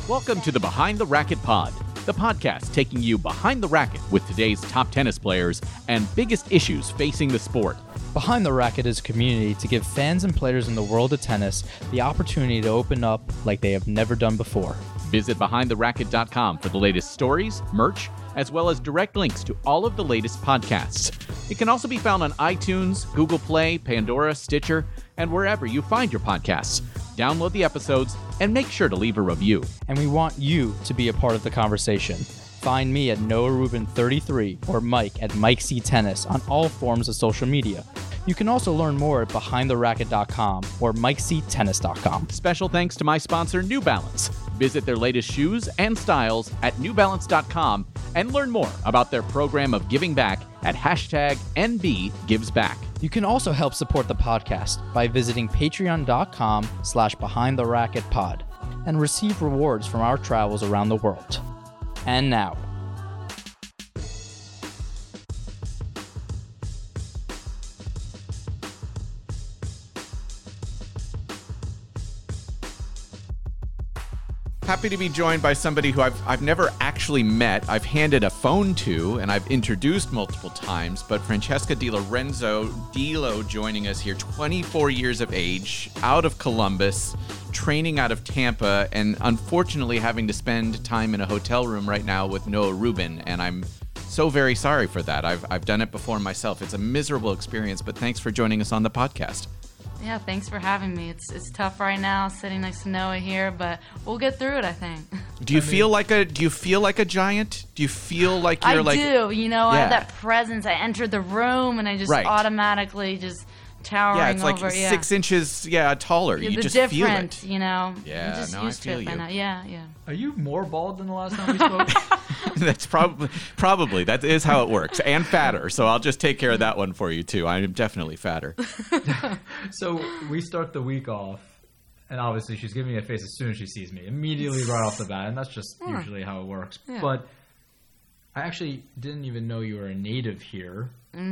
Welcome to the Behind the Racket Pod, the podcast taking you behind the racket with today's top tennis players and biggest issues facing the sport. Behind the Racket is a community to give fans and players in the world of tennis the opportunity to open up like they have never done before. Visit BehindTheRacket.com for the latest stories, merch, as well as direct links to all of the latest podcasts. It can also be found on iTunes, Google Play, Pandora, Stitcher, and wherever you find your podcasts. Download the episodes and make sure to leave a review. And we want you to be a part of the conversation. Find me at Noah Rubin 33 or Mike at Mike C Tennis on all forms of social media. You can also learn more at BehindTheRacket.com or MikeCTennis.com. Special thanks to my sponsor, New Balance. Visit their latest shoes and styles at NewBalance.com and learn more about their program of giving back at #NBGivesBack. You can also help support the podcast by visiting patreon.com/BehindTheRacketPod and receive rewards from our travels around the world. And now, happy to be joined by somebody who I've never actually met. I've handed a phone to, and I've introduced multiple times, but Francesca Di Lorenzo, Dilo, joining us here, 24 years of age, out of Columbus, training out of Tampa, and unfortunately having to spend time in a hotel room right now with Noah Rubin, and I'm so very sorry for that. I've done it before myself. It's a miserable experience, but thanks for joining us on the podcast. Yeah, thanks for having me. It's tough right now sitting next to Noah here, but we'll get through it, I think. Do you feel like a giant? Do you feel like you're I do. You know, I Yeah. have that presence. I entered the room and I just Right. automatically just towering Yeah, it's like over. 6 inches, taller. Yeah, You the just feel different, it. you know. Yeah, I'm just no, I used to feel it by you. now. Yeah. Are you more bald than the last time we spoke? That's probably that is how it works, and fatter. So I'll just take care of that one for you too. I'm definitely fatter. So we start the week off, and obviously she's giving me a face as soon as she sees me, immediately right off the bat, and that's just usually how it works. Yeah. But I actually didn't even know you were a native here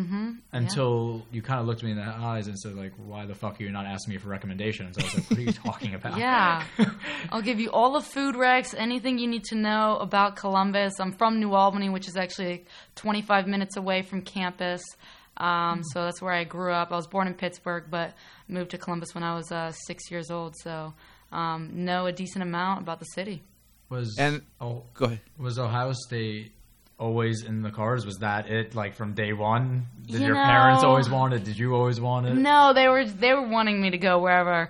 until you kind of looked me in the eyes and said, like, why the fuck are you not asking me for recommendations? I was like, what are you talking about? Yeah. I'll give you all the food recs, anything you need to know about Columbus. I'm from New Albany, which is actually 25 minutes away from campus. So that's where I grew up. I was born in Pittsburgh, but moved to Columbus when I was 6 years old. So know a decent amount about the city. Go ahead. Was Ohio State always in the cards? Was that it, like, from day one? Did You your know- parents always want it? Did you always want it? No, they were wanting me to go wherever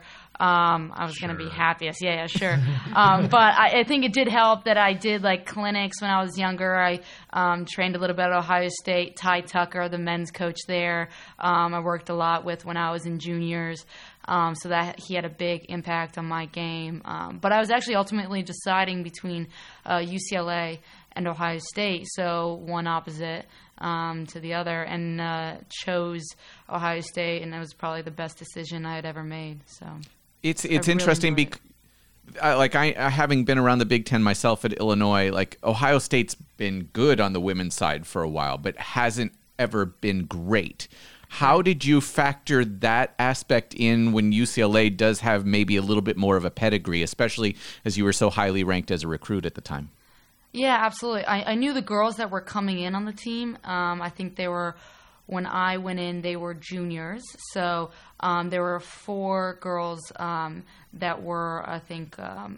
I was going to be happiest. Yeah, sure. But I think it did help that I did like clinics when I was younger. I trained a little bit at Ohio State. Ty Tucker, the men's coach there, I worked a lot with when I was in juniors. So that he had a big impact on my game. But I was actually ultimately deciding between UCLA and Ohio State, so one opposite to the other, and chose Ohio State, and it was probably the best decision I had ever made. So It's really interesting enjoyed I having been around the Big Ten myself at Illinois, like Ohio State's been good on the women's side for a while, but hasn't ever been great. How did you factor that aspect in when UCLA does have maybe a little bit more of a pedigree, especially as you were so highly ranked as a recruit at the time? Yeah, absolutely. I knew the girls that were coming in on the team. I think they were, when I went in, they were juniors. So there were 4 girls that were, I think,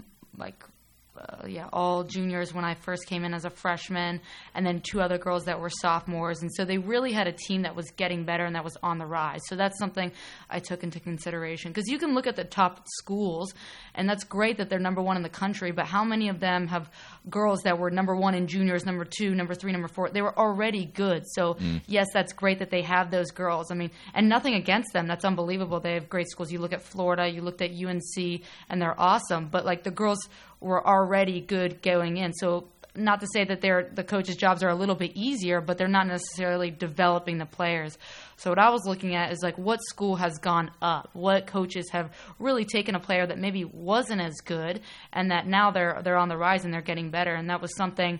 all juniors when I first came in as a freshman, and then 2 other girls that were sophomores. And so they really had a team that was getting better and that was on the rise. So that's something I took into consideration. Because you can look at the top schools, and that's great that they're number 1 in the country, but how many of them have girls that were number 1 in juniors, number 2, number 3, number 4? They were already good. So, yes, that's great that they have those girls. I mean, and nothing against them. That's unbelievable. They have great schools. You look at Florida, you looked at UNC, and they're awesome. But, like, the girls were already good going in. So not to say that the coaches' jobs are a little bit easier, but they're not necessarily developing the players. So what I was looking at is like what school has gone up, what coaches have really taken a player that maybe wasn't as good, and that now they're on the rise and they're getting better. And that was something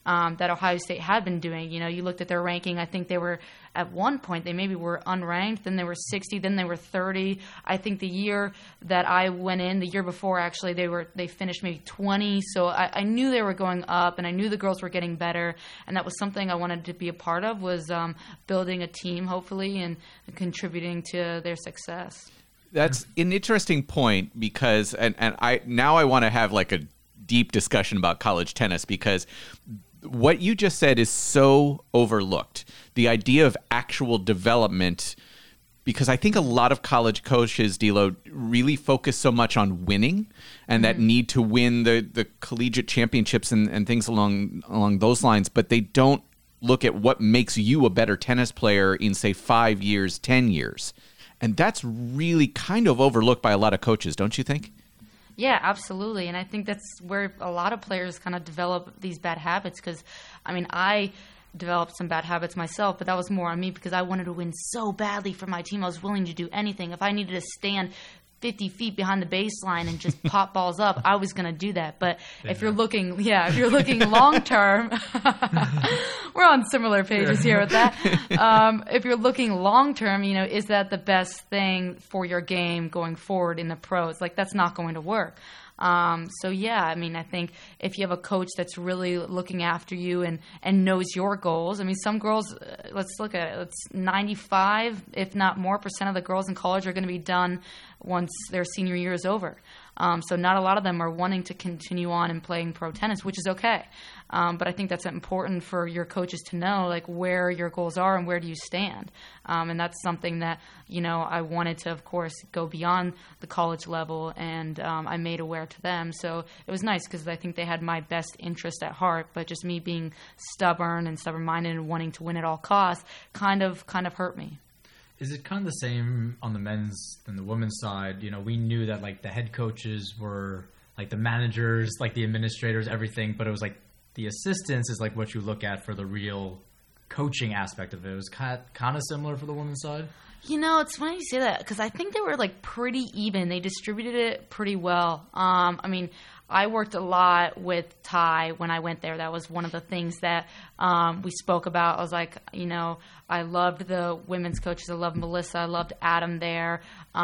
that Ohio State had been doing. You know, you looked at their ranking. I think they were at one point they maybe were unranked. Then they were 60. Then they were 30. I think the year that I went in, the year before actually, they finished maybe 20. So I knew they were going up, and I knew the girls were getting better. And that was something I wanted to be a part of, was building a team, hopefully, and contributing to their success. That's an interesting point, because and I want to have like a deep discussion about college tennis, because what you just said is so overlooked. The idea of actual development, because I think a lot of college coaches, Dilo, really focus so much on winning and that need to win the collegiate championships and things along those lines, but they don't look at what makes you a better tennis player in, say, 5 years, 10 years. And that's really kind of overlooked by a lot of coaches, don't you think? Yeah, absolutely. And I think that's where a lot of players kind of develop these bad habits, because, I mean, I developed some bad habits myself, but that was more on me because I wanted to win so badly for my team. I was willing to do anything. If I needed to stand 50 feet behind the baseline and just pop balls up, I was going to do that. But if you're looking long term, we're on similar pages here with that. If you're looking long term, you know, is that the best thing for your game going forward in the pros? Like, that's not going to work. So yeah, I mean, I think if you have a coach that's really looking after you and knows your goals. I mean, some girls, let's look at it. It's 95, if not more, % of the girls in college are going to be done once their senior year is over. So not a lot of them are wanting to continue on and playing pro tennis, which is okay. But I think that's important for your coaches to know, like, where your goals are and where do you stand. And that's something that, you know, I wanted to, of course, go beyond the college level, and I made aware to them. So it was nice because I think they had my best interest at heart, but just me being stubborn-minded and wanting to win at all costs kind of hurt me. Is it kind of the same on the men's and the women's side? You know, we knew that, like, the head coaches were like the managers, like the administrators, everything, but it was like the assistants is like what you look at for the real coaching aspect of it. It was kind of similar for the women's side. You know, it's funny you say that because I think they were like pretty even. They distributed it pretty well. I mean, I worked a lot with Ty when I went there. That was one of the things that we spoke about. I was like, you know, I loved the women's coaches. I loved Melissa. I loved Adam there.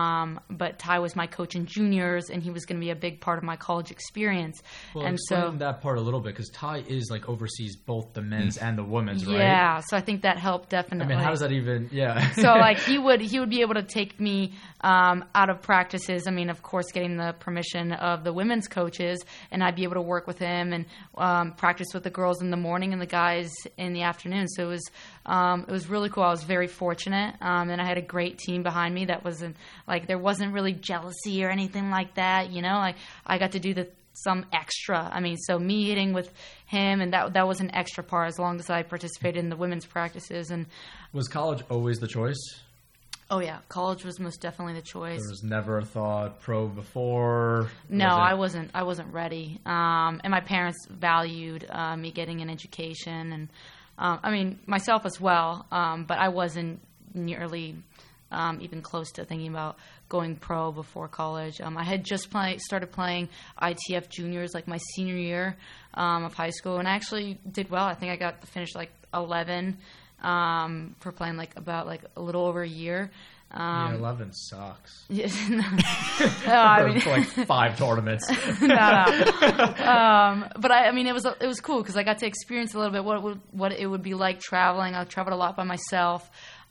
But Ty was my coach in juniors, and he was going to be a big part of my college experience. Well, and explain that part a little bit, because Ty is like oversees both the men's and the women's, right? Yeah, so I think that helped definitely. I mean, how does that even? Yeah. So like he would be able to take me out of practices. I mean, of course, getting the permission of the women's coaches, and I'd be able to work with him and practice with the girls in the morning and the guys in the afternoon. So it was really cool. I was very fortunate, and I had a great team behind me. That wasn't like there wasn't really jealousy or anything like that. You know, like I got to do some extra. I mean, so me hitting with him, and that was an extra part as long as I participated in the women's practices. And was college always the choice? Oh yeah, college was most definitely the choice. There was never a thought pro before? No, I wasn't ready. And my parents valued me getting an education, and I mean myself as well. But I wasn't nearly even close to thinking about going pro before college. I had just started playing ITF juniors like my senior year of high school, and I actually did well. I think I got to finish like 11 for playing like about like a little over a year. Yeah, 11 sucks. I mean, like 5 tournaments. No. But I mean, it was cool because I got to experience a little bit what it would be like traveling. I traveled a lot by myself.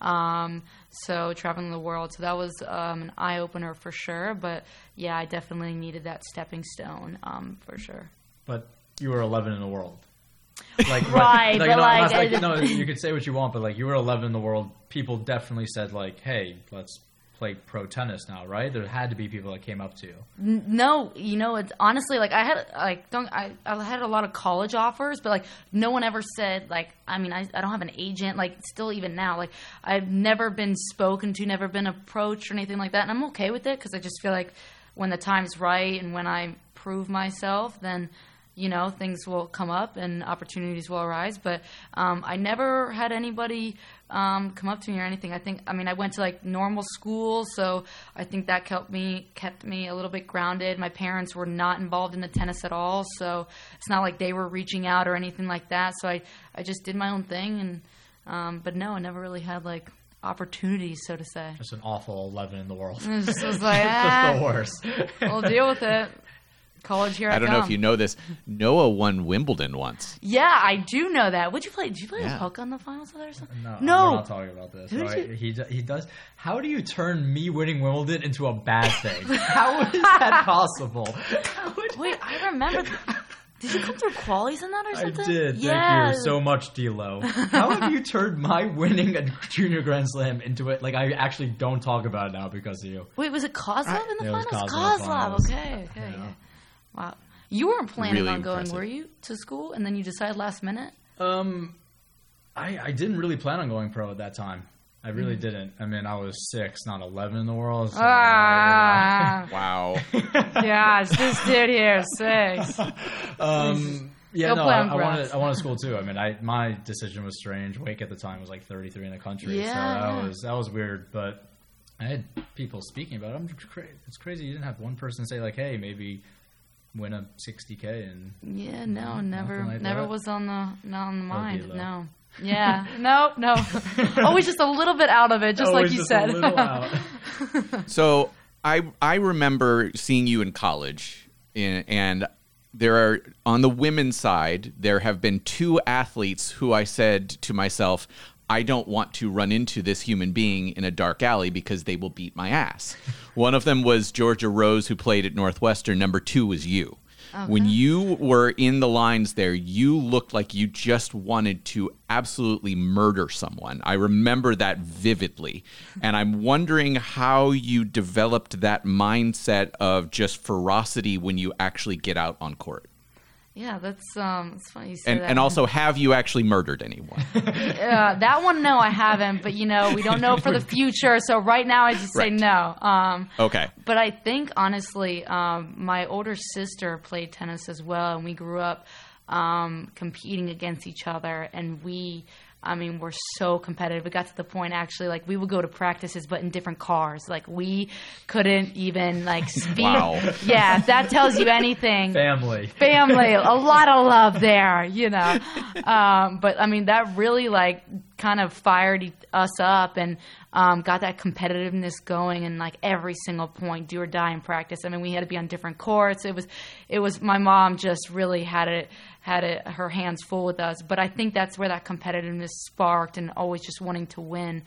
So traveling the world. So that was an eye-opener for sure. But yeah, I definitely needed that stepping stone for sure. But you were 11 in the world. Like, right, no, but like, no, you could say what you want, but like you were 11 in the world. People definitely said like, "Hey, let's play pro tennis now," right? There had to be people that came up to you. No, you know, it's honestly like I had a lot of college offers, but like no one ever said like, I mean, I don't have an agent. Like still even now, like I've never been spoken to, never been approached or anything like that, and I'm okay with it because I just feel like when the time's right and when I prove myself, then things will come up and opportunities will arise. But I never had anybody come up to me or anything. I went to like normal school, so I think that kept me a little bit grounded. My parents were not involved in the tennis at all, so it's not like they were reaching out or anything like that. So I just did my own thing, and but no, I never really had like opportunities, so to say. Just an awful 11 in the world. It just was like, Just the worst. We'll deal with it. College, here I come. don't know if you know this. Noah won Wimbledon once. Yeah, I do know that. Did you play Yeah. the Poca in the finals or something? No, No. we're not talking about this. Right? He does. How do you turn me winning Wimbledon into a bad thing? How is that possible? Wait, I remember. Did you come through qualies in that or something? I did. Yeah. Thank you so much, D'Lo. How have you turned my winning a junior Grand Slam into it? Like, I actually don't talk about it now because of you. Wait, was it Kozlov in the It was finals? Kozlov in the finals. Okay. Yeah. Wow. You weren't planning Really on going, impressive. were you, to school? And then you decided last minute? I didn't really plan on going pro at that time. I really Mm. didn't. I mean, I was 6, not 11 in the world. So, Wow. Yeah, it's this dude here, 6. Yeah, Go no, play on I grass. wanted school too. I mean, my decision was strange. Wake at the time was like 33 in the country, Yeah. so that was weird. But I had people speaking about it. It's crazy you didn't have one person say like, "Hey, maybe win a 60K." And Yeah, no, never like never that? was on the mind. D'Lo. No. Yeah. No. Always just a little bit out of it, just like Always you just said. a little out. So I remember seeing you in college, and there are, on the women's side, there have been 2 athletes who I said to myself, I don't want to run into this human being in a dark alley because they will beat my ass. One of them was Georgia Rose, who played at Northwestern. Number 2 was you. When you were in the lines there, you looked like you just wanted to absolutely murder someone. I remember that vividly. And I'm wondering how you developed that mindset of just ferocity when you actually get out on court. Yeah, that's it's funny you say that. And also, have you actually murdered anyone? That one, no, I haven't. But we don't know for the future. So right now, I just say Right. no. Okay. But I think honestly, my older sister played tennis as well, and we grew up competing against each other, and we're so competitive. It got to the point, actually, like, we would go to practices, but in different cars. Like, we couldn't even, like, speak. Wow. Yeah, if that tells you anything. Family. A lot of love there, But, that really, like, kind of fired us up and got that competitiveness going, and, like, every single point, do or die in practice. We had to be on different courts. It was my mom just really had her hands full with us. But I think that's where that competitiveness sparked, and always just wanting to win.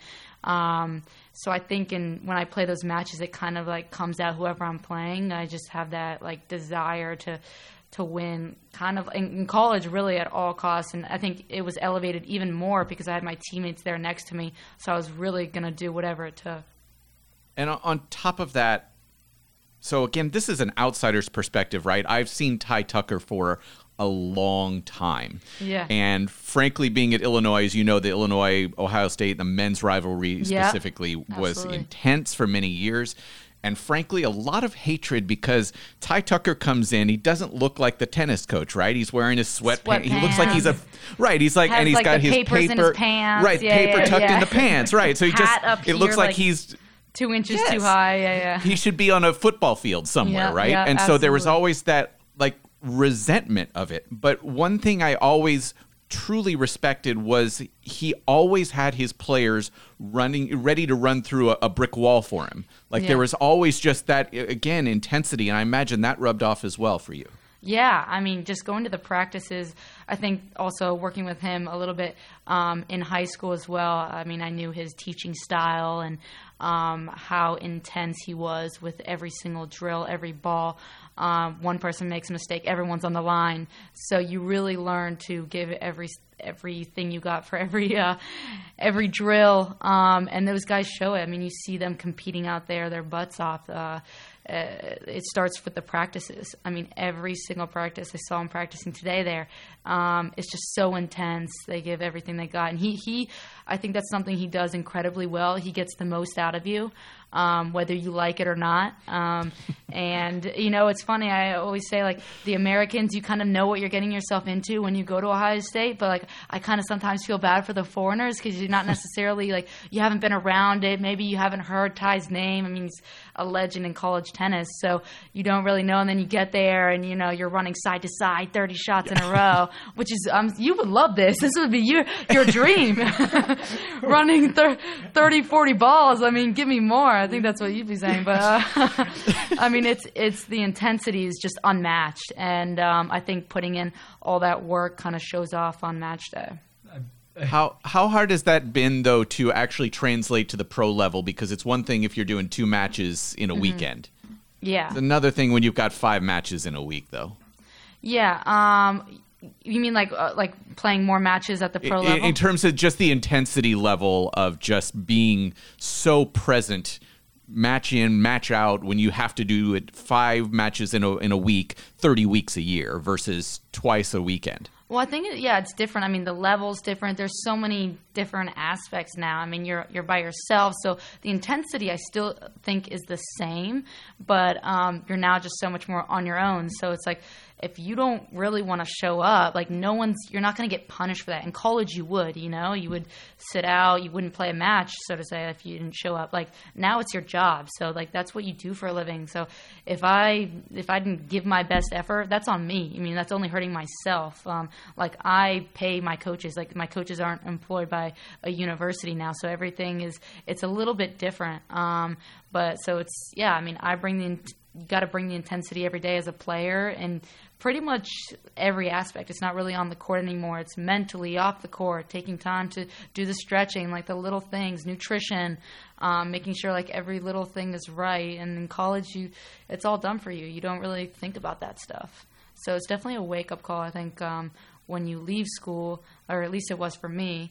So I think when I play those matches, it kind of like comes out whoever I'm playing. I just have that like desire to win, kind of in college, really at all costs. And I think it was elevated even more because I had my teammates there next to me. So I was really going to do whatever it took. And on top of that, so again, this is an outsider's perspective, right? I've seen Ty Tucker for a long time. Yeah. And frankly, being at Illinois, as you know, the Illinois-Ohio State, the men's rivalry specifically was absolutely intense for many years. And frankly, a lot of hatred because Ty Tucker comes in. He doesn't look like the tennis coach, right? He's wearing his sweatpants. He looks like he's he's like, Has, and he's like, got the his papers in his pants. right? Yeah, paper yeah, tucked yeah. in the pants, right? So he Hat up it looks here, like like, he's 2 inches Yes. too high. Yeah. he should be on a football field somewhere, Yeah, right? yeah, And so there was absolutely. always that like resentment of it. But one thing I always truly respected was he always had his players ready to run through a brick wall for him. Like there was always just that, again, intensity. And I imagine that rubbed off as well for you. Yeah, just going to the practices, I think also working with him a little bit in high school as well. I knew his teaching style and how intense he was with every single drill, every ball. One person makes a mistake, everyone's on the line. So you really learn to give everything you got for every drill. And those guys show it. You see them competing out there, their butts off. it starts with the practices. I mean, every single practice, I saw him practicing today there. It's just so intense. They give everything they got. And he I think that's something he does incredibly well. He gets the most out of you, whether you like it or not. And, it's funny. I always say, like, the Americans, you kind of know what you're getting yourself into when you go to Ohio State. But, like, I kind of sometimes feel bad for the foreigners because you're not necessarily, like, you haven't been around it. Maybe you haven't heard Ty's name. I mean, he's a legend in college tennis. So you don't really know. And then you get there and, you're running side to side 30 shots in a row, which is, you would love this. This would be your dream. Running 30, 40 balls. I mean, give me more. I think that's what you'd be saying. But, I mean, it's the intensity is just unmatched. And I think putting in all that work kind of shows off on match day. How hard has that been, though, to actually translate to the pro level? Because it's one thing if you're doing 2 matches in a weekend. Yeah. It's another thing when you've got 5 matches in a week, though. Yeah. You mean like playing more matches at the pro level? In terms of just the intensity level of just being so present, match in, match out, when you have to do it 5 matches in a week, 30 weeks a year versus twice a weekend. Well, I think it's different. I mean, the level's different. There's so many different aspects now. I mean, you're by yourself, so the intensity I still think is the same, but you're now just so much more on your own. So it's like, if you don't really want to show up, like you're not going to get punished for that. In college, you would, you would sit out, you wouldn't play a match, so to say, if you didn't show up. Like, now it's your job, so like that's what you do for a living. So if I didn't give my best effort, that's on me. I mean, that's only hurting myself. Like, I pay my coaches. Like, my coaches aren't employed by a university now, so everything it's a little bit different. But so it's, I mean, you got to bring the intensity every day as a player, and pretty much every aspect. It's not really on the court anymore. It's mentally off the court, taking time to do the stretching, like the little things, nutrition, making sure like every little thing is right. And in college, it's all done for you. You don't really think about that stuff. So it's definitely a wake-up call, I think, when you leave school, or at least it was for me.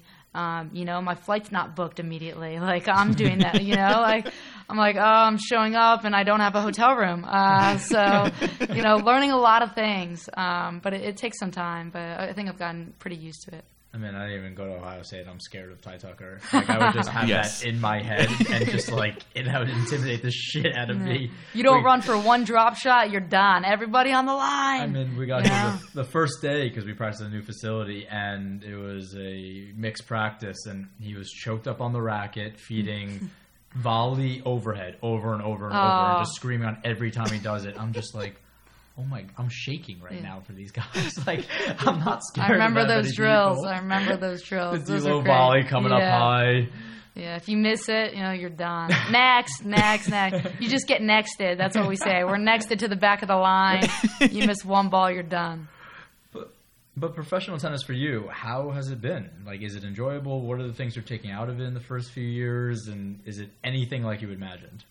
My flight's not booked immediately. Like, I'm doing that, like, I'm like, oh, I'm showing up and I don't have a hotel room. So, learning a lot of things. But it takes some time, but I think I've gotten pretty used to it. I mean, I didn't even go to Ohio State. I'm scared of Ty Tucker. Like, I would just have that in my head and just that would intimidate the shit out of me. You don't run for one drop shot, you're done. Everybody on the line. I mean, we got here the first day because we practiced at a new facility, and it was a mixed practice, and he was choked up on the racket, feeding volley overhead over and over and over, and just screaming on every time he does it. I'm just like, oh my, I'm shaking right now for these guys. Like, I'm not scared. I remember those drills. The D-Lo volley coming up high. Yeah, if you miss it, you're done. Next. You just get nexted. That's what we say. We're nexted to the back of the line. You miss one ball, you're done. But professional tennis for you, how has it been? Like, is it enjoyable? What are the things you're taking out of it in the first few years? And is it anything like you imagined?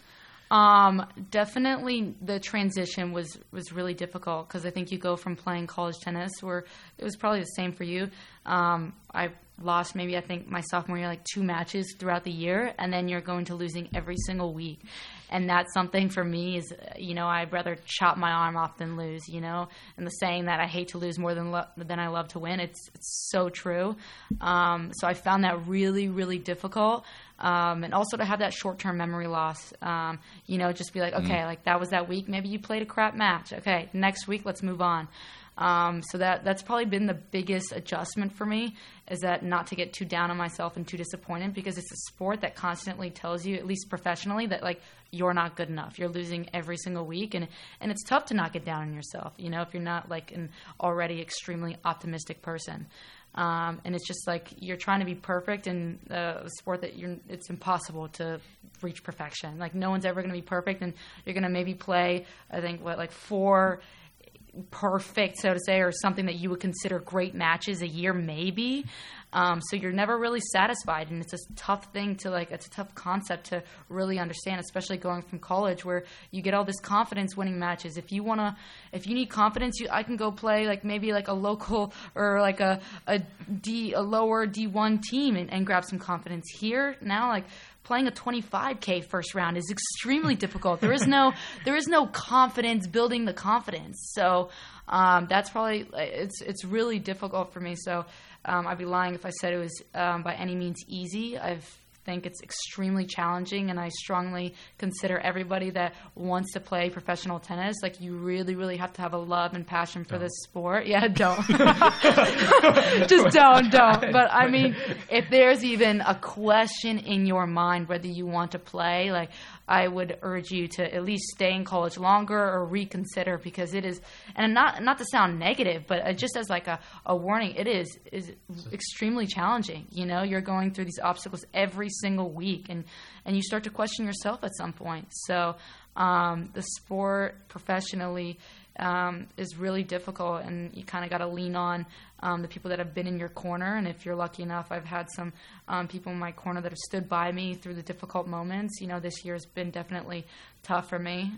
Definitely the transition was really difficult because I think you go from playing college tennis where it was probably the same for you. I lost maybe, I think, my sophomore year, like 2 matches throughout the year, and then you're going to losing every single week. And that's something for me is, I'd rather chop my arm off than lose, and the saying that I hate to lose more than I love to win, it's so true. So I found that really, really difficult. And also to have that short-term memory loss, just be like, okay, like that was that week. Maybe you played a crap match. Okay, next week, let's move on. So that's probably been the biggest adjustment for me, is that not to get too down on myself and too disappointed, because it's a sport that constantly tells you, at least professionally, that like you're not good enough. You're losing every single week, and it's tough to not get down on yourself, if you're not like an already extremely optimistic person. And it's just like you're trying to be perfect in a sport that it's impossible to reach perfection. Like, no one's ever going to be perfect, and you're going to maybe play, I think, 4 perfect, so to say, or something that you would consider great matches a year, maybe. So you're never really satisfied, and it's a tough thing it's a tough concept to really understand, especially going from college where you get all this confidence winning matches. If you need confidence, I can go play like maybe like a local or like a lower D1 team and grab some confidence. Here now, like playing a 25K first round is extremely difficult. There is no confidence, building the confidence. So that's probably, it's really difficult for me. So I'd be lying if I said it was by any means easy. I think it's extremely challenging, and I strongly consider everybody that wants to play professional tennis, like, you really, really have to have a love and passion for this sport. Yeah, don't. Just don't. But I mean, if there's even a question in your mind whether you want to play, like, I would urge you to at least stay in college longer or reconsider, because it is, and not to sound negative, but just as like a warning, it is extremely challenging. You know, you're going through these obstacles every single week, and you start to question yourself at some point. So the sport professionally is really difficult, and you kind of got to lean on the people that have been in your corner. And if you're lucky enough, I've had some people in my corner that have stood by me through the difficult moments. You know, this year has been definitely tough for me.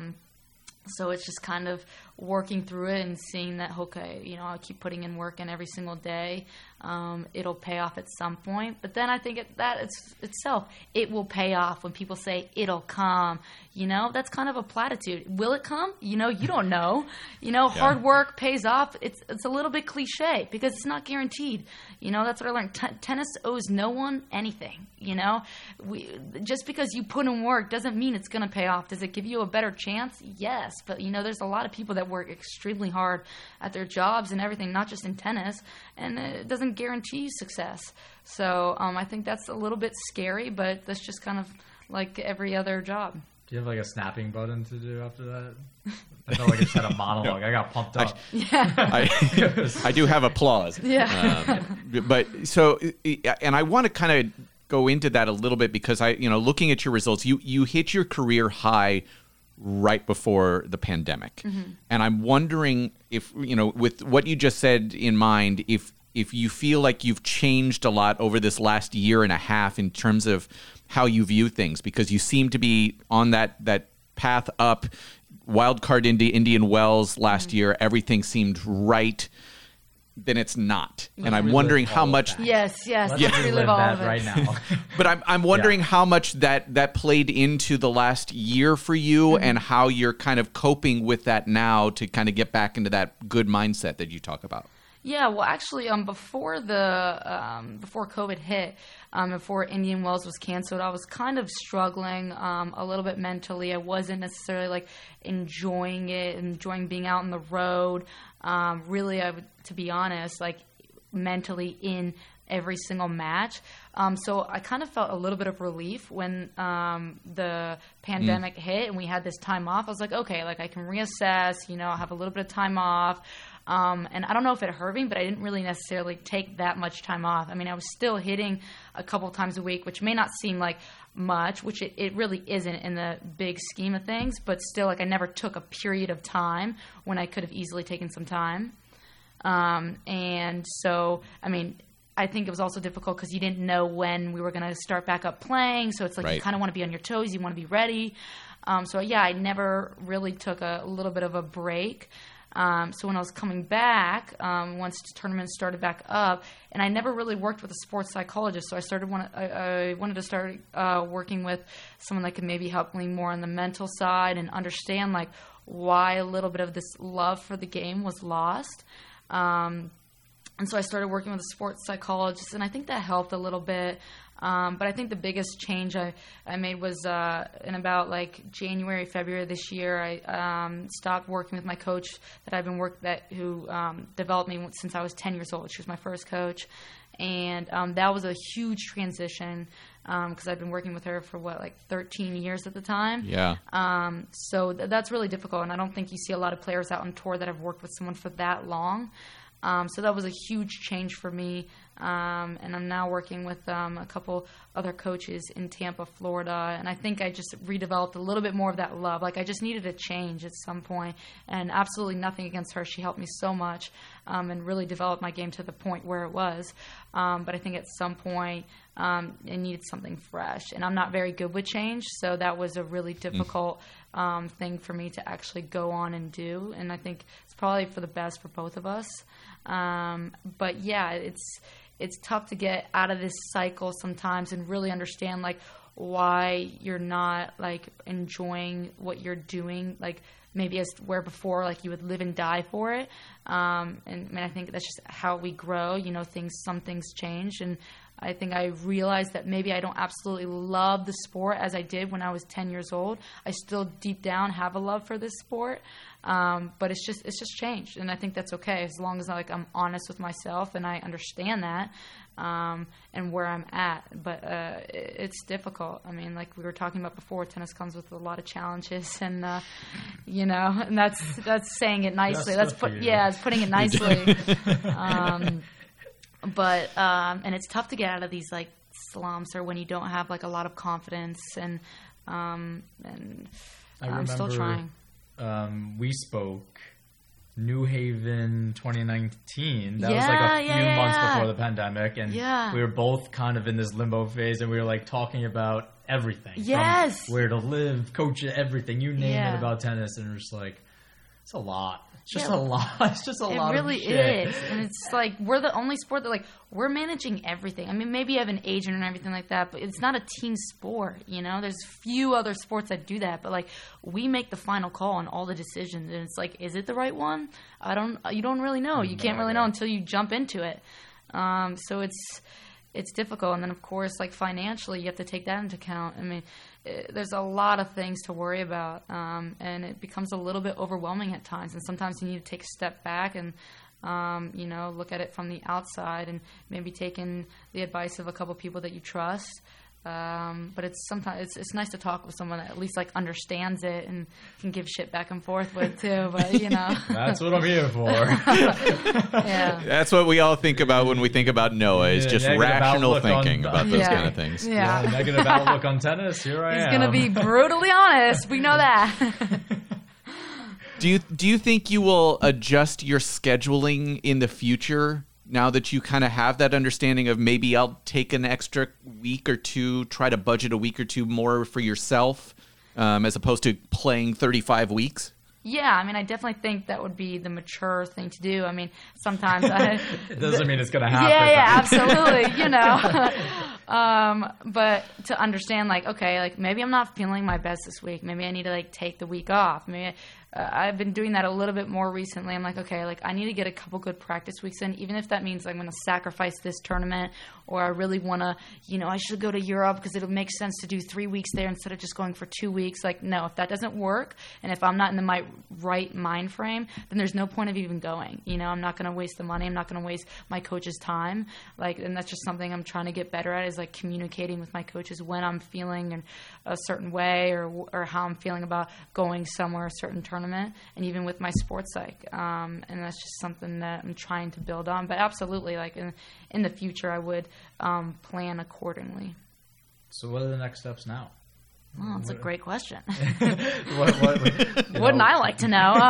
So it's just kind of working through it and seeing that, okay, you know, I'll keep putting in work in every single day. It'll pay off at some point. But then I think itself, it will pay off when people say it'll come. You know, that's kind of a platitude. Will it come? You know, you don't know. You know, hard work pays off. It's a little bit cliche because it's not guaranteed. You know, that's what I learned. Tennis owes no one anything. You know, just because you put in work doesn't mean it's going to pay off. Does it give you a better chance? Yes. But, you know, there's a lot of people that work extremely hard at their jobs and everything, not just in tennis, and it doesn't guarantee you success. So I think that's a little bit scary, but that's just kind of like every other job. Do you have like a snapping button to do after that? I felt like I just had a monologue. I got pumped up. I do have applause. Yeah. But so, and I want to kind of go into that a little bit because looking at your results, you hit your career high right before the pandemic. Mm-hmm. And I'm wondering if, with what you just said in mind, if you feel like you've changed a lot over this last year and a half in terms of how you view things, because you seem to be on that path up. Wildcard into Indian Wells last year, everything seemed right. Then it's not, and I'm wondering how much. Yes. Let's relive all of it right now. But I'm wondering how much that played into the last year for you, and how you're kind of coping with that now to kind of get back into that good mindset that you talk about. Yeah, well, actually, before COVID hit, before Indian Wells was canceled, I was kind of struggling a little bit mentally. I wasn't necessarily enjoying being out on the road. Really, to be honest, mentally in every single match. So I kind of felt a little bit of relief when the pandemic hit and we had this time off. I was like, okay, I can reassess. I'll have a little bit of time off. And I don't know if it hurt me, but I didn't really necessarily take that much time off. I mean, I was still hitting a couple times a week, which may not seem like much, which it really isn't in the big scheme of things, but still, I never took a period of time when I could have easily taken some time. And so, I mean, I think it was also difficult because you didn't know when we were going to start back up playing. So it's right. You kind of want to be on your toes. You want to be ready. So, yeah, I never really took a little bit of a break. So when I was coming back, once tournaments started back up, and I never really worked with a sports psychologist, so I wanted to start working with someone that could maybe help me more on the mental side and understand why a little bit of this love for the game was lost. And so I started working with a sports psychologist, and I think that helped a little bit. But I think the biggest change I made was in about January, February this year. I stopped working with my coach that I've been who developed me since I was 10 years old. She was my first coach, and that was a huge transition because I've been working with her for 13 years at the time. Yeah. So that's really difficult, and I don't think you see a lot of players out on tour that have worked with someone for that long. So that was a huge change for me, and I'm now working with a couple other coaches in Tampa, Florida, and I think I just redeveloped a little bit more of that love. I just needed a change at some point, and absolutely nothing against her. She helped me so much and really developed my game to the point where it was. But I think at some point it needed something fresh, and I'm not very good with change, so that was a really difficult thing for me to actually go on and do, and I think it's probably for the best for both of us. But yeah, it's tough to get out of this cycle sometimes and really understand why you're not like enjoying what you're doing, like maybe as where before like you would live and die for it. And I mean, I think that's just how we grow. You know, some things change, and I think I realized that maybe I don't absolutely love the sport as I did when I was 10 years old. I still deep down have a love for this sport, but it's just changed, and I think that's okay as long as I'm honest with myself and I understand that and where I'm at. But it's difficult. I mean, like we were talking about before, tennis comes with a lot of challenges, and you know, and that's saying it nicely. It's putting it nicely. But and it's tough to get out of these like slumps or when you don't have like a lot of confidence, and I'm still trying. We spoke New Haven 2019. That was like a few months before the pandemic, and we were both kind of in this limbo phase, and we were like talking about everything. Yes, from where to live, coach, everything you name it about tennis, and we're just like, it's a lot. It's just a lot. It's just a lot. It really of shit. is, and it's like we're the only sport that like we're managing everything. I mean, maybe you have an agent and everything like that, but it's not a team sport. You know, there's few other sports that do that, but like we make the final call on all the decisions, and it's like, is it the right one? You don't really know. You can't really know until you jump into it. So it's difficult, and then of course, like financially, you have to take that into account. I mean, there's a lot of things to worry about, and it becomes a little bit overwhelming at times. And sometimes you need to take a step back and, you know, look at it from the outside and maybe take in the advice of a couple people that you trust. But it's nice to talk with someone that at least like understands it and can give shit back and forth with too. But you know, that's what I'm here for. Yeah, that's what we all think about when we think about Noah. Is just rational thinking about those kind of things. Yeah, negative outlook on tennis. Here I am. He's gonna be brutally honest. We know that. Do you think you will adjust your scheduling in the future? Now that you kind of have that understanding of maybe I'll take an extra week or two, try to budget a week or two more for yourself, as opposed to playing 35 weeks? Yeah, I mean, I definitely think that would be the mature thing to do. I mean, sometimes it doesn't mean it's going to happen. Yeah, absolutely, you know. But to understand, like, okay, like maybe I'm not feeling my best this week. Maybe I need to like take the week off. Maybe I've been doing that a little bit more recently. I'm like, okay, like I need to get a couple good practice weeks in, even if that means I'm going to sacrifice this tournament, or I really want to, you know, I should go to Europe because it'll make sense to do 3 weeks there instead of just going for 2 weeks. Like, no, if that doesn't work, and if I'm not in the right mind frame, then there's no point of even going. You know, I'm not going to waste the money. I'm not going to waste my coach's time. Like, and that's just something I'm trying to get better at, is like communicating with my coaches when I'm feeling in a certain way, or how I'm feeling about going somewhere, a certain tournament, and even with my sports psych. And that's just something that I'm trying to build on. But absolutely, like in the future, I would plan accordingly. So what are the next steps now? Well, that's a great question. Wouldn't I like to know?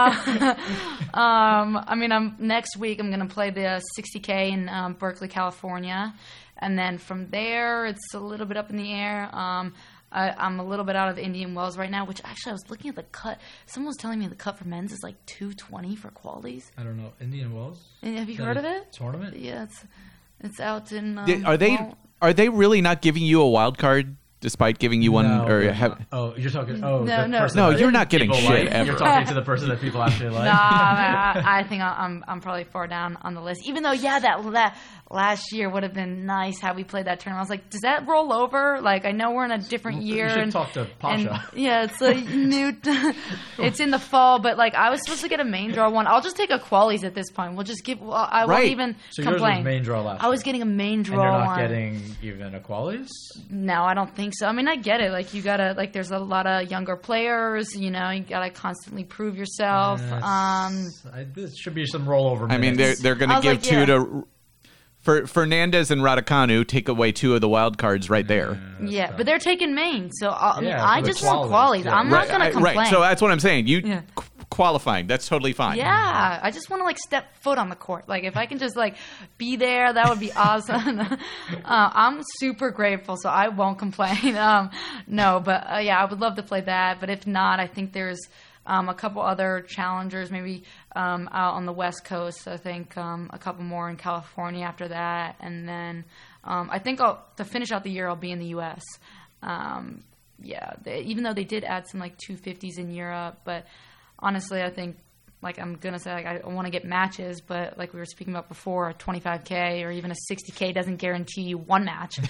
I mean, next week I'm going to play the 60K in Berkeley, California. And then from there, it's a little bit up in the air. I'm a little bit out of Indian Wells right now, which actually I was looking at the cut. Someone was telling me the cut for men's is like 220 for qualies. I don't know. Indian Wells? And have you heard of it? Tournament? Yeah, it's out in. Are they really not giving you a wild card despite giving you one? Oh, you're talking. Oh, no, you're not getting shit like, ever. You're talking to the person that people actually like. No, I think I'm probably far down on the list. Even though, that last year would have been nice how we played that tournament. I was like, does that roll over? Like, I know we're in a different year. You should talk to Pasha. It's a new. It's in the fall, but like I was supposed to get a main draw one. I'll just take a qualies at this point. We'll just give. I won't even complain. Yours was main draw last. I was getting a main draw. And you're not one. getting even a qualies? No, I don't think so. I mean, I get it. Like you gotta there's a lot of younger players. You know, you gotta constantly prove yourself. This should be some rollover minutes. I mean, they're going to give two to. For Fernandez and Raducanu, take away 2 of the wild cards right there. Yeah, but they're taking main, so I just want qualies. Yeah. I'm not going to complain. Right, so that's what I'm saying. Qualifying, that's totally fine. Yeah, I just want to step foot on the court. Like if I can just be there, that would be awesome. I'm super grateful, so I won't complain. No, but I would love to play that. But if not, I think there's a couple other challengers, maybe out on the West Coast. I think a couple more in California after that, and then I think to finish out the year, I'll be in the U.S. Even though they did add some like 250s in Europe, but honestly, I think like I'm gonna say like, I want to get matches, but like we were speaking about before, a 25K or even a 60K doesn't guarantee you one match.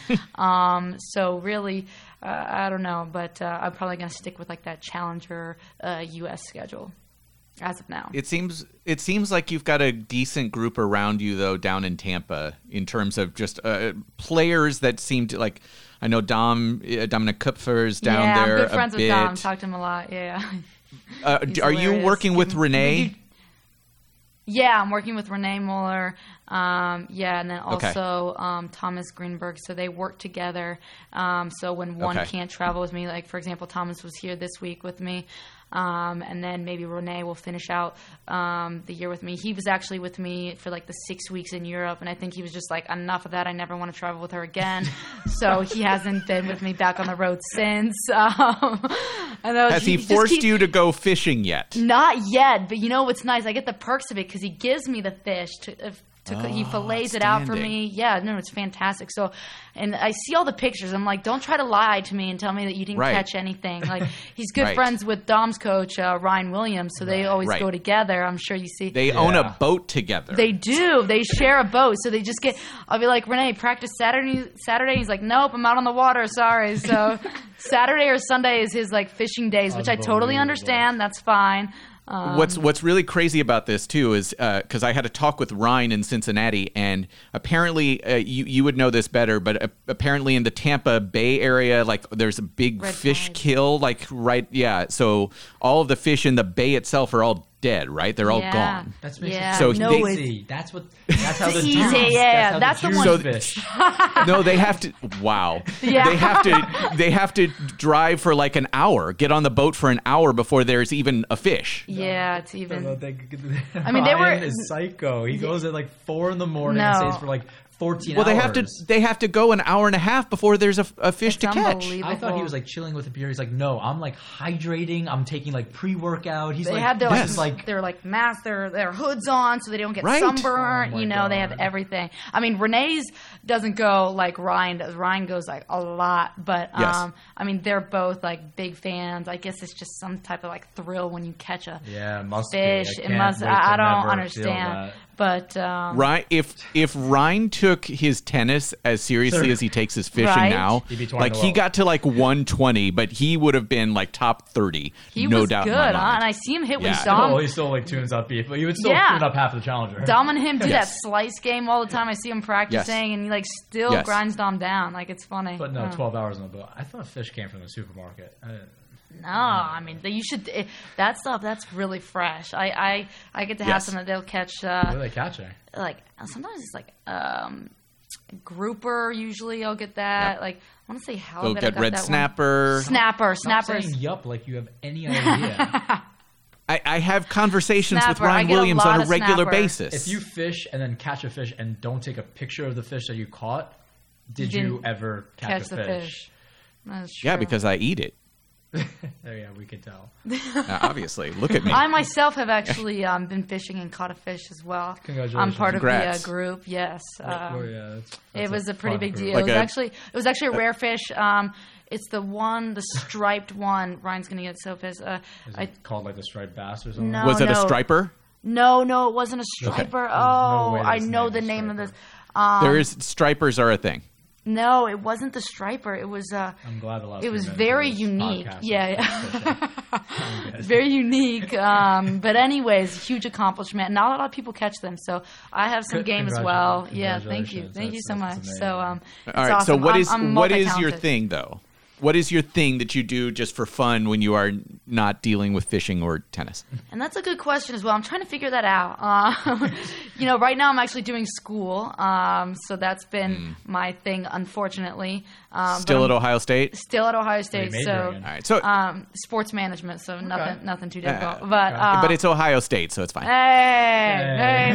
So really, I don't know, but I'm probably gonna stick with like that Challenger U.S. schedule as of now. It seems like you've got a decent group around you though down in Tampa in terms of just players that seem to like. I know Dominic Kupfer is down there. Yeah, I'm good friends a with bit. Dom. Talk to him a lot. Yeah. Are you working with Renee? Yeah, I'm working with Renee Muller. And then also Thomas Greenberg. So they work together. So when one can't travel with me, like for example, Thomas was here this week with me. And then maybe Renee will finish out the year with me. He was actually with me for like the 6 weeks in Europe, and I think he was just like, enough of that. I never want to travel with her again. So he hasn't been with me back on the road since. Has he forced you to go fishing yet? Not yet, but you know what's nice? I get the perks of it because he gives me the fish he fillets it out for me. Yeah, no, it's fantastic. So, and I see all the pictures. I'm like, don't try to lie to me and tell me that you didn't catch anything. Like, he's good friends with Dom's coach, Ryan Williams, so they always go together. I'm sure you see. They own a boat together. They do. They share a boat. So they just get, I'll be like, Renee, practice Saturday. He's like, nope, I'm out on the water. Sorry. So Saturday or Sunday is his like fishing days, which I totally understand. That's fine. What's really crazy about this too is because I had a talk with Ryan in Cincinnati, and apparently you would know this better, but apparently in the Tampa Bay area, like there's a big fish kill, so all of the fish in the bay itself are all dead, right? They're all gone. That's so easy. That's how the easy. That's the one. Fish. No, they have to. Wow. Yeah. They have to drive for like an hour, get on the boat for an hour before there's even a fish. Yeah, it's even. I mean, Ryan is psycho. He goes at like 4 a.m. and stays for like 14 hours. They have to go an hour and a half before there's a fish to catch. I thought he was like chilling with the beer. He's like, no, I'm like hydrating. I'm taking like pre-workout. They have their their like masks, their hoods on so they don't get sunburned. Oh they have everything. I mean, Renee's doesn't go like Ryan does. Ryan goes like a lot, but I mean, they're both like big fans. I guess it's just some type of like thrill when you catch a fish. I don't understand. But if Ryan took his tennis as seriously as he takes his fishing now, like he got to like 120, but he would have been like top 30. He no was doubt good, in my mind. And I see him hit with Dom. He still like tunes up beef, but he would still tune up half of the Challenger. Dom and him do that slice game all the time. I see him practicing, and he like still grinds Dom down. Like it's funny. But no, 12 hours on the boat. I thought fish came from the supermarket. No, I mean you should. That stuff that's really fresh. I get to have some that they'll catch. What are they catching? Like sometimes it's like grouper. Usually I'll get that. Yep. Like I want to say halibut. They'll get red snapper. Snappers. Stop saying yup like you have any idea. I have conversations with Ryan Williams on a regular basis. If you fish and then catch a fish and don't take a picture of the fish that you caught, did you ever catch a fish? That's true. Yeah, because I eat it. Yeah, we could tell. Obviously, look at me. I myself have actually been fishing and caught a fish as well. Congratulations! I'm part of the group. Yes, it was a pretty big deal. It was actually a rare fish. It's the striped one. Ryan's gonna get so pissed. Is it called like the striped bass or something? No, was it a striper? No, it wasn't a striper. Okay. Oh, I know the name of this. Stripers are a thing. No, it wasn't the striper. It was. I'm glad the last. It was very unique. Yeah, very unique. But anyways, huge accomplishment. Not a lot of people catch them, so I have some game as well. Yeah, thank you so much. So, all right. Awesome. So what is your thing though? What is your thing that you do just for fun when you are not dealing with fishing or tennis? And that's a good question as well. I'm trying to figure that out. Right now I'm actually doing school, so that's been my thing, unfortunately. Still at Ohio State? Still at Ohio State. So, all right. So sports management, so nothing too difficult. But it's Ohio State, so it's fine. Hey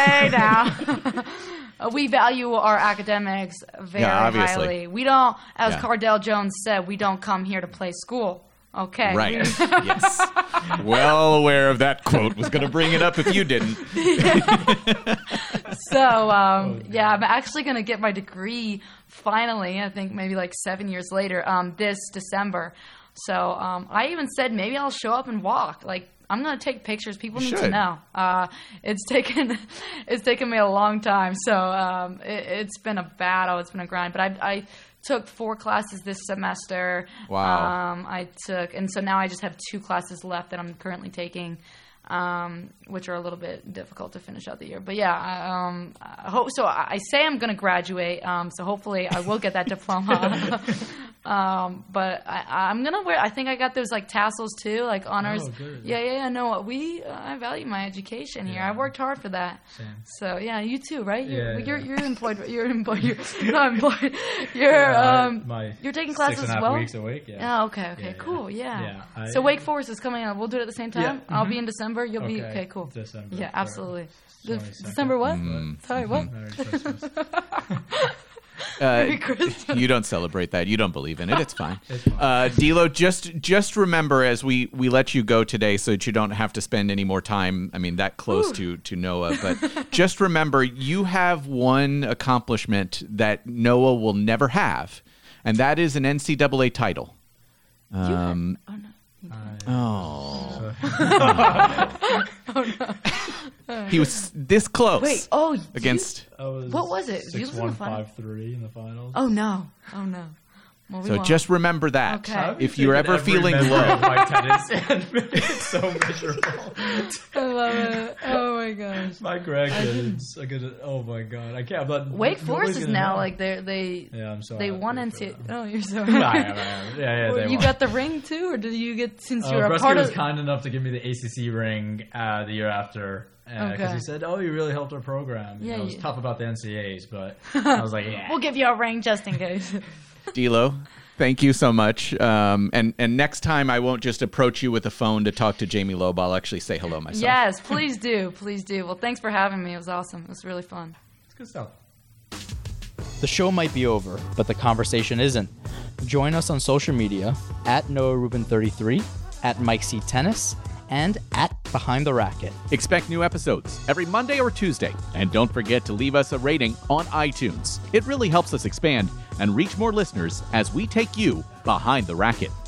now. We value our academics very highly. We don't, as Cardell Jones said, we don't come here to play school. Okay. Right. Yes. Well aware of that quote. Was going to bring it up if you didn't. So, yeah, I'm actually going to get my degree finally, I think maybe like 7 years later, this December. So I even said maybe I'll show up and walk. Like, I'm going to take pictures. People need to know. It's taken me a long time. So it's been a battle. It's been a grind. But I took 4 classes this semester. Wow. And so now I just have 2 classes left that I'm currently taking, which are a little bit difficult to finish out the year. But yeah, I hope so. I say I'm going to graduate. So hopefully I will get that diploma. But I'm gonna wear. I think I got those like tassels too, like honors. Oh, good. Yeah. No, I value my education here. I worked hard for that. Same. So yeah, you too, right? Yeah. You're employed. You're employed. You're not employed. You're taking classes as 6.5 well. weeks a week. Yeah. Oh, okay, Yeah, cool, yeah. So Wake Forest is coming up. We'll do it at the same time. Yeah, I'll be in December. You'll be okay. Cool. December. Yeah, absolutely. 22nd. December what? Sorry, what? Merry Christmas. You don't celebrate that. You don't believe in it. It's fine. Dilo, just remember as we let you go today so that you don't have to spend any more time, I mean, that close to Noah, but just remember you have one accomplishment that Noah will never have, and that is an NCAA title. He was this close. Wait, against. What was it? 6-1, 5-3 in the finals. Oh no. Well, So just remember that. Okay. If you're ever feeling low. My tennis and it's so miserable. I love it. Oh my gosh. My grandkids are gonna. Oh my god, I can't. But Wake Forest is now know. like they Yeah, I'm so they happy won for into. them. Oh, you're so I happy. am. Yeah, they You won. got the ring too, or did you get since you're a Bresky part was of? kind enough to give me the ACC ring the year after. Because Okay. he said, "Oh, you really helped our program." Yeah, It was you- tough about the NCAAs, but I was like, "Yeah." We'll give you a ring just in case. Dilo, thank you so much. And next time I won't just approach you with a phone to talk to Jamie Loeb. I'll actually say hello myself. Yes, please do. Please do. Well, thanks for having me. It was awesome. It was really fun. It's good stuff. The show might be over, but the conversation isn't. Join us on social media at NoahRubin33, at Mike C. Tennis, and at Behind the Racket. Expect new episodes every Monday or Tuesday. And don't forget to leave us a rating on iTunes. It really helps us expand and reach more listeners as we take you behind the racket.